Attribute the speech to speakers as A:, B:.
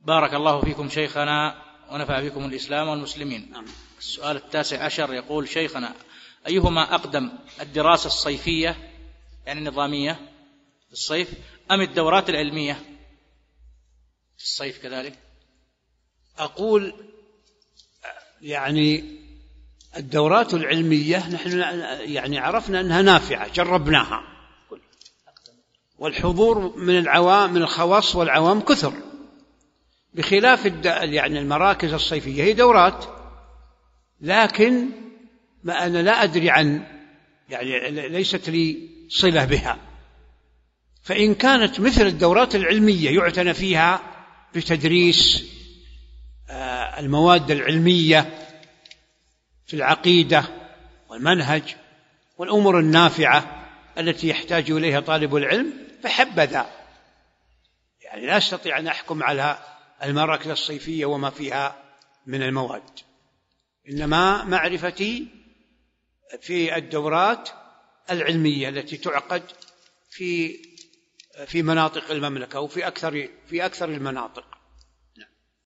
A: بارك الله فيكم شيخنا ونفع بكم الإسلام والمسلمين. السؤال 19 يقول: شيخنا، أيهما أقدم، الدراسة الصيفية يعني النظامية في الصيف أم الدورات العلمية في الصيف كذلك؟
B: أقول يعني الدورات العلمية نحن يعني عرفنا أنها نافعة، جربناها، والحضور من العوام، من الخواص والعوام كثر، بخلاف يعني المراكز الصيفية هي دورات، لكن ما أنا لا أدري عن، يعني ليست لي صلة بها. فإن كانت مثل الدورات العلمية يعتنى فيها بتدريس المواد العلمية في العقيدة والمنهج والأمور النافعة التي يحتاج إليها طالب العلم، فحبذا. يعني لا أستطيع أن أحكم على المراكز الصيفية وما فيها من المواد، إنما معرفتي في الدورات العلمية التي تعقد في مناطق المملكة وفي أكثر المناطق.